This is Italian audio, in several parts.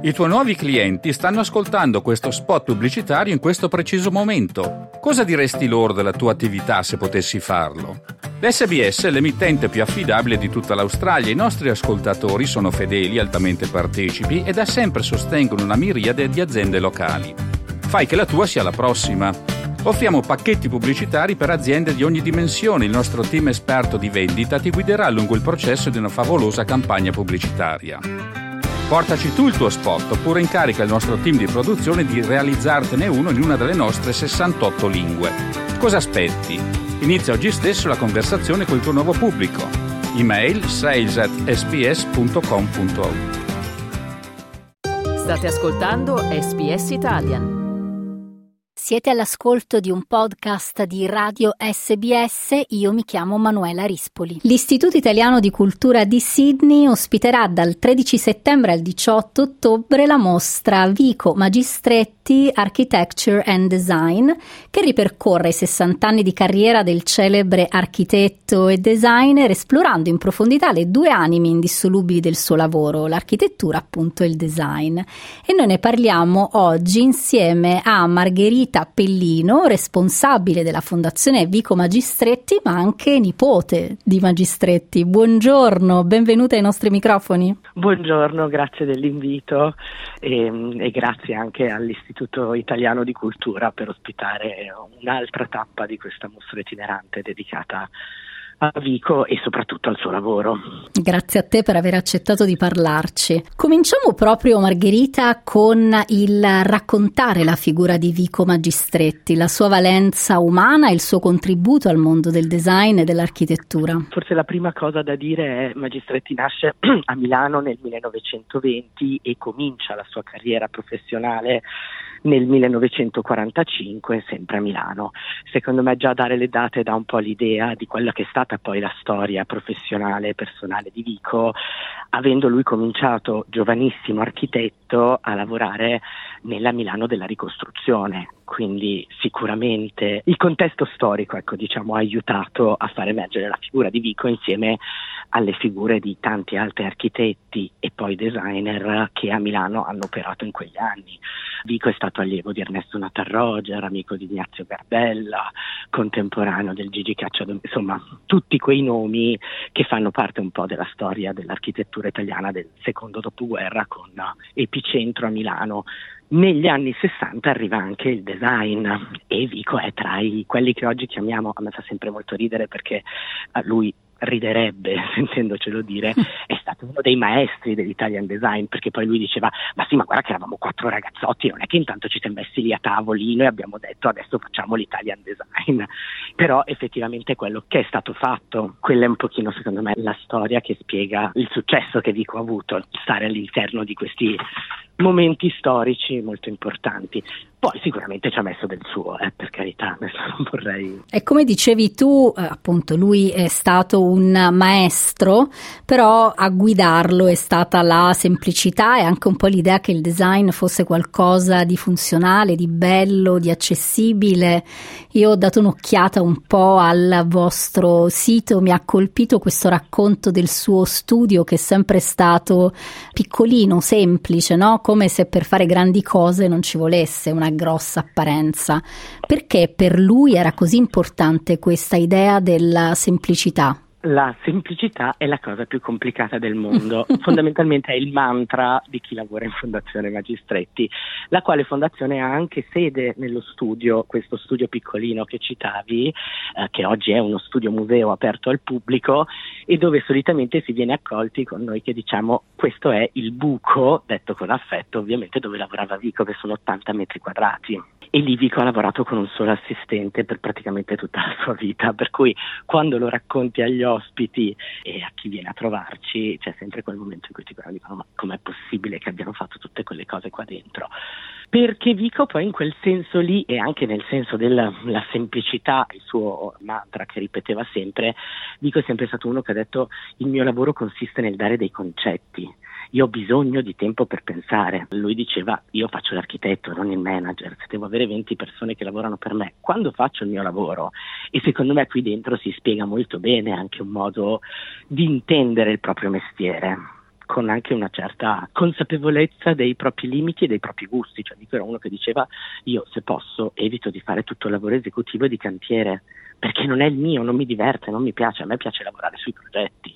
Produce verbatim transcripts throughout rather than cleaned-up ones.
I tuoi nuovi clienti stanno ascoltando questo spot pubblicitario in questo preciso momento. Cosa diresti loro della tua attività se potessi farlo? L'S B S è l'emittente più affidabile di tutta l'Australia. I nostri ascoltatori sono fedeli, altamente partecipi e da sempre sostengono una miriade di aziende locali. Fai che la tua sia la prossima. Offriamo pacchetti pubblicitari per aziende di ogni dimensione. Il nostro team esperto di vendita ti guiderà lungo il processo di una favolosa campagna pubblicitaria. Portaci tu il tuo spot oppure incarica il nostro team di produzione di realizzartene uno in una delle nostre sessantotto lingue. Cosa aspetti? Inizia oggi stesso la conversazione col tuo nuovo pubblico. Email sales at s b s punto com punto a u. State ascoltando S B S Italian. Siete all'ascolto di un podcast di Radio S B S, io mi chiamo Manuela Rispoli. L'Istituto Italiano di Cultura di Sydney ospiterà dal tredici settembre al diciotto ottobre la mostra Vico Magistretti Architecture and Design, che ripercorre i sessanta anni di carriera del celebre architetto e designer, esplorando in profondità le due anime indissolubili del suo lavoro, l'architettura appunto e il design. E noi ne parliamo oggi insieme a Margherita Pellino, responsabile della Fondazione Vico Magistretti, ma anche nipote di Magistretti. Buongiorno, benvenuta ai nostri microfoni. Buongiorno, grazie dell'invito e, e grazie anche all'Istituto Italiano di Cultura per ospitare un'altra tappa di questa mostra itinerante dedicata a Vico e soprattutto al suo lavoro. Grazie a te per aver accettato di parlarci. Cominciamo proprio, Margherita, con il raccontare la figura di Vico Magistretti, la sua valenza umana e il suo contributo al mondo del design e dell'architettura. Forse la prima cosa da dire è che Magistretti nasce a Milano nel millenovecentoventi e comincia la sua carriera professionale nel millenovecentoquarantacinque, sempre a Milano. Secondo me già dare le date dà un po' l'idea di quella che è stata poi la storia professionale e personale di Vico, avendo lui cominciato giovanissimo architetto a lavorare nella Milano della ricostruzione. Quindi sicuramente il contesto storico, ecco, diciamo, ha aiutato a far emergere la figura di Vico insieme alle figure di tanti altri architetti e poi designer che a Milano hanno operato in quegli anni. Vico è stato allievo di Ernesto Natarroger, amico di Ignazio Gardella, contemporaneo del Gigi Cacciadomenico, insomma tutti quei nomi che fanno parte un po' della storia dell'architettura italiana del secondo dopoguerra, con epicentro a Milano. Negli anni sessanta arriva anche il design e Vico è tra i quelli che oggi chiamiamo, a me fa sempre molto ridere perché lui riderebbe sentendocelo dire, è stato uno dei maestri dell'Italian design, perché poi lui diceva ma sì, ma guarda che eravamo quattro ragazzotti, non è che intanto ci siamo messi lì a tavolino e abbiamo detto adesso facciamo l'Italian design. Però effettivamente è quello che è stato fatto. Quella è un pochino, secondo me, la storia che spiega il successo che Vico ha avuto, stare all'interno di questi momenti storici molto importanti. Poi sicuramente ci ha messo del suo, eh, per carità, adesso non vorrei... E come dicevi tu, eh, appunto, lui è stato un maestro, però a guidarlo è stata la semplicità e anche un po' l'idea che il design fosse qualcosa di funzionale, di bello, di accessibile. Io ho dato un'occhiata un po' al vostro sito, mi ha colpito questo racconto del suo studio che è sempre stato piccolino, semplice, no? Come se per fare grandi cose non ci volesse una grossa apparenza. Perché per lui era così importante questa idea della semplicità? La semplicità è la cosa più complicata del mondo, fondamentalmente è il mantra di chi lavora in Fondazione Magistretti, la quale fondazione ha anche sede nello studio, questo studio piccolino che citavi, eh, che oggi è uno studio museo aperto al pubblico e dove solitamente si viene accolti con noi che diciamo questo è il buco, detto con affetto ovviamente, dove lavorava Vico, che sono ottanta metri quadrati. E lì Vico ha lavorato con un solo assistente per praticamente tutta la sua vita, per cui quando lo racconti agli ospiti e a chi viene a trovarci c'è sempre quel momento in cui ti dicono ma com'è possibile che abbiano fatto tutte quelle cose qua dentro? Perché Vico poi in quel senso lì e anche nel senso della la semplicità, il suo mantra che ripeteva sempre, Vico è sempre stato uno che ha detto il mio lavoro consiste nel dare dei concetti. Io ho bisogno di tempo per pensare. Lui diceva io faccio l'architetto, non il manager, se devo avere venti persone che lavorano per me, quando faccio il mio lavoro? E secondo me qui dentro si spiega molto bene anche un modo di intendere il proprio mestiere, con anche una certa consapevolezza dei propri limiti e dei propri gusti. Cioè Vico era uno che diceva: io se posso evito di fare tutto il lavoro esecutivo e di cantiere, perché non è il mio, non mi diverte, non mi piace, a me piace lavorare sui progetti.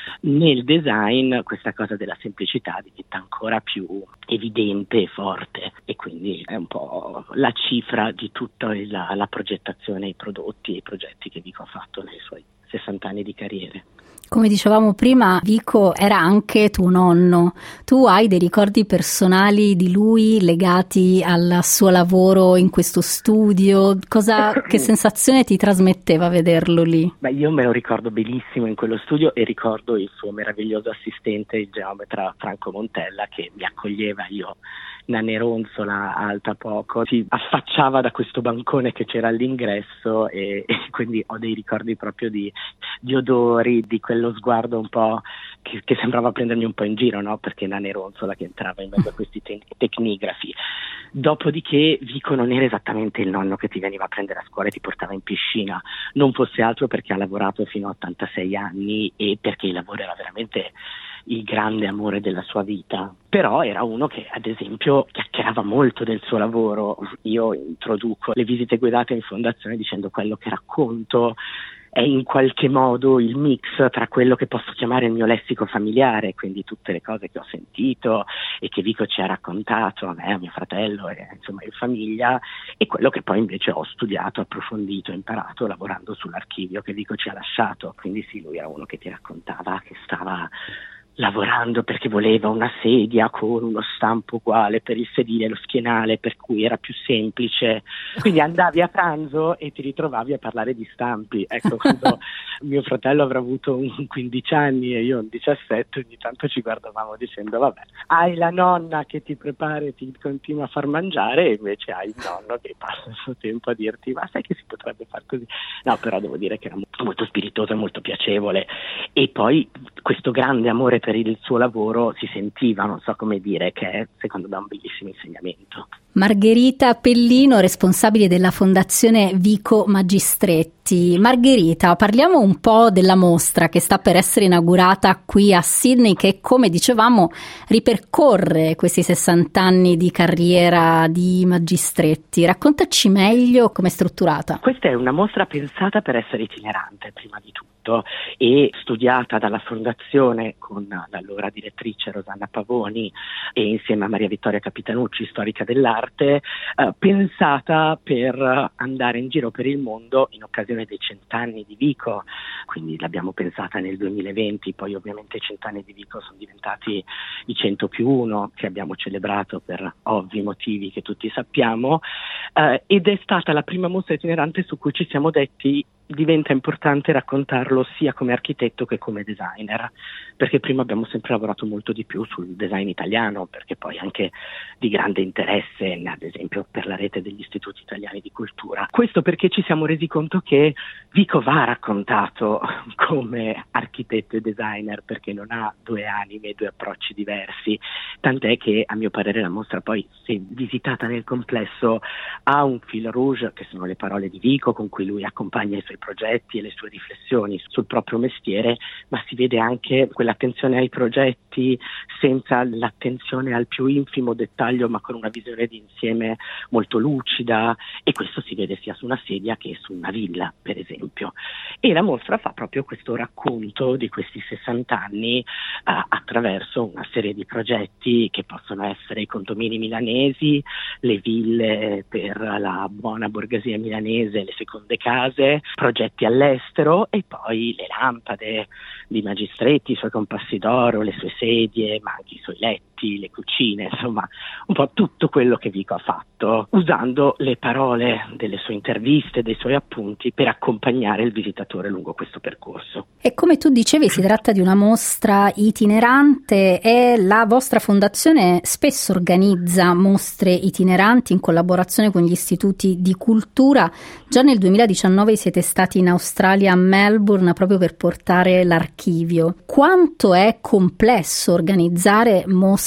Nel design questa cosa della semplicità diventa ancora più evidente e forte, e quindi è un po' la cifra di tutta la, la progettazione, i prodotti e i progetti che Vico ha fatto nei suoi sessanta anni di carriera. Come dicevamo prima, Vico era anche tuo nonno. Tu hai dei ricordi personali di lui legati al suo lavoro in questo studio? Cosa, che sensazione ti trasmetteva vederlo lì? Beh, io me lo ricordo benissimo in quello studio, e ricordo il suo meraviglioso assistente, il geometra Franco Montella, che mi accoglieva. Io, naneronzola, alta poco, si affacciava da questo bancone che c'era all'ingresso, e, e quindi ho dei ricordi proprio di, di odori, di quello sguardo un po' che, che sembrava prendermi un po' in giro, no? Perché naneronzola che entrava in mezzo a questi te- tecnigrafi. Dopodiché Vico non era esattamente il nonno che ti veniva a prendere a scuola e ti portava in piscina, non fosse altro perché ha lavorato fino a ottantasei anni e perché il lavoro era veramente il grande amore della sua vita. Però era uno che, ad esempio, chiacchierava molto del suo lavoro. Io introduco le visite guidate in fondazione dicendo: quello che racconto è in qualche modo il mix tra quello che posso chiamare il mio lessico familiare, quindi tutte le cose che ho sentito e che Vico ci ha raccontato a me, a mio fratello e insomma in famiglia, e quello che poi invece ho studiato, approfondito, imparato lavorando sull'archivio che Vico ci ha lasciato. Quindi sì, lui era uno che ti raccontava che stava lavorando perché voleva una sedia con uno stampo uguale per il sedile e lo schienale, per cui era più semplice. Quindi andavi a pranzo e ti ritrovavi a parlare di stampi. Ecco, quando mio fratello avrà avuto un quindici anni e io un diciassette, ogni tanto ci guardavamo dicendo: vabbè, hai la nonna che ti prepara e ti continua a far mangiare, e invece hai il nonno che passa il suo tempo a dirti: ma sai che si potrebbe far così? No, però devo dire che era molto spiritoso e molto piacevole. E poi questo grande amore per il suo lavoro si sentiva, non so come dire, che è secondo me un bellissimo insegnamento. Margherita Pellino, responsabile della Fondazione Vico Magistretti. Margherita, parliamo un po' della mostra che sta per essere inaugurata qui a Sydney, che, come dicevamo, ripercorre questi sessanta anni di carriera di Magistretti. Raccontaci meglio come è strutturata. Questa è una mostra pensata per essere itinerante, prima di tutto, e studiata dalla Fondazione con l'allora direttrice Rosanna Pavoni e insieme a Maria Vittoria Capitanucci, storica dell'arte, eh, pensata per andare in giro per il mondo in occasione dei cent'anni di Vico. Quindi l'abbiamo pensata nel duemilaventi, poi ovviamente i cent'anni di Vico sono diventati i cento più uno, che abbiamo celebrato per ovvi motivi che tutti sappiamo, eh, ed è stata la prima mostra itinerante su cui ci siamo detti: diventa importante raccontarlo sia come architetto che come designer, perché prima abbiamo sempre lavorato molto di più sul design italiano, perché poi anche di grande interesse, ad esempio, per la rete degli istituti italiani di cultura. Questo perché ci siamo resi conto che Vico va raccontato come architetto e designer, perché non ha due anime, due approcci diversi, tant'è che a mio parere la mostra poi, se visitata nel complesso, ha un fil rouge che sono le parole di Vico con cui lui accompagna i suoi progetti e le sue riflessioni sul proprio mestiere, ma si vede anche quell'attenzione ai progetti senza l'attenzione al più infimo dettaglio, ma con una visione di insieme molto lucida, e questo si vede sia su una sedia che su una villa, per esempio. E la mostra fa proprio questo racconto di questi sessanta anni eh, attraverso una serie di progetti che possono essere i condomini milanesi, le ville per la buona borghesia milanese, le seconde case, progetti all'estero, e poi le lampade di Magistretti, i suoi compassi d'oro, le sue sedie, ma anche i suoi letti, le cucine, insomma un po' tutto quello che Vico ha fatto, usando le parole delle sue interviste, dei suoi appunti, per accompagnare il visitatore lungo questo percorso. E come tu dicevi, si tratta di una mostra itinerante, e la vostra fondazione spesso organizza mostre itineranti in collaborazione con gli istituti di cultura. Già nel duemiladiciannove siete stati in Australia, a Melbourne, proprio per portare l'archivio. Quanto è complesso organizzare mostre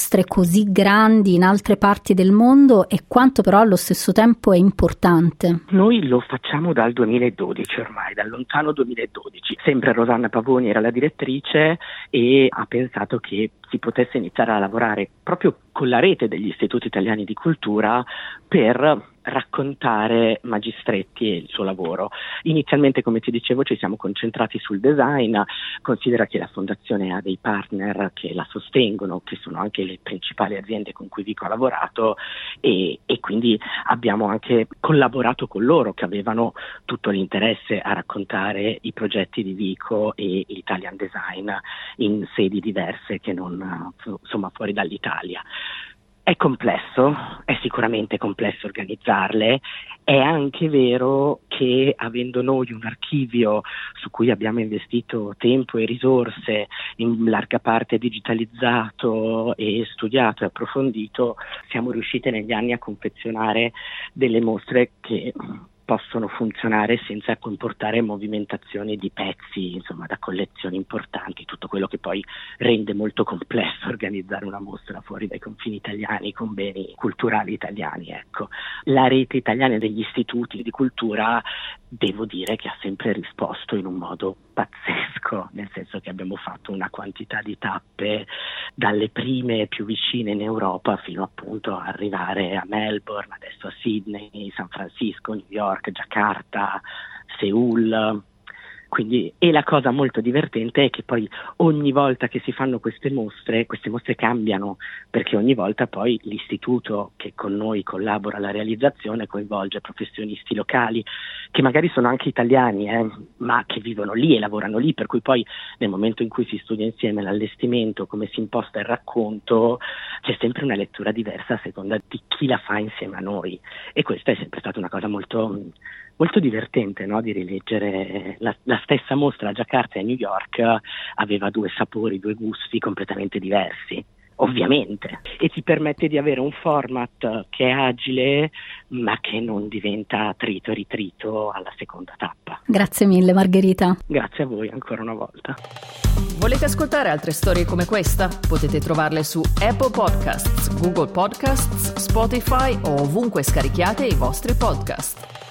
mostre così grandi in altre parti del mondo e quanto però allo stesso tempo è importante? Noi lo facciamo dal duemiladodici ormai, dal lontano duemiladodici. Sempre Rosanna Pavoni era la direttrice e ha pensato che si potesse iniziare a lavorare proprio con la rete degli istituti italiani di cultura per raccontare Magistretti e il suo lavoro. Inizialmente, come ti dicevo, ci siamo concentrati sul design. Considera che la fondazione ha dei partner che la sostengono, che sono anche le principali aziende con cui Vico ha lavorato, e, e quindi abbiamo anche collaborato con loro, che avevano tutto l'interesse a raccontare i progetti di Vico e l'Italian Design in sedi diverse che non, insomma, fuori dall'Italia. È complesso, è sicuramente complesso organizzarle, è anche vero che avendo noi un archivio su cui abbiamo investito tempo e risorse, in larga parte digitalizzato e studiato e approfondito, siamo riusciti negli anni a confezionare delle mostre che possono funzionare senza comportare movimentazioni di pezzi, insomma, da collezioni importanti, tutto quello che poi rende molto complesso organizzare una mostra fuori dai confini italiani con beni culturali italiani, ecco. La rete italiana degli istituti di cultura, devo dire che ha sempre risposto in un modo pazzesco, nel senso che abbiamo fatto una quantità di tappe dalle prime più vicine in Europa fino appunto a arrivare a Melbourne, adesso a Sydney, San Francisco, New York, Giacarta, Seul. Quindi, e la cosa molto divertente è che poi ogni volta che si fanno queste mostre, queste mostre cambiano, perché ogni volta poi l'istituto che con noi collabora alla realizzazione coinvolge professionisti locali, che magari sono anche italiani, eh, ma che vivono lì e lavorano lì, per cui poi nel momento in cui si studia insieme l'allestimento, come si imposta il racconto, c'è sempre una lettura diversa a seconda di chi la fa insieme a noi. E questa è sempre stata una cosa molto... molto divertente, no? Di rileggere la, la stessa mostra a Giacarta e a New York aveva due sapori, due gusti completamente diversi, ovviamente, e ti permette di avere un format che è agile ma che non diventa trito e ritrito alla seconda tappa. Grazie mille Margherita. Grazie a voi ancora una volta. Volete ascoltare altre storie come questa? Potete trovarle su Apple Podcasts, Google Podcasts, Spotify o ovunque scarichiate i vostri podcast.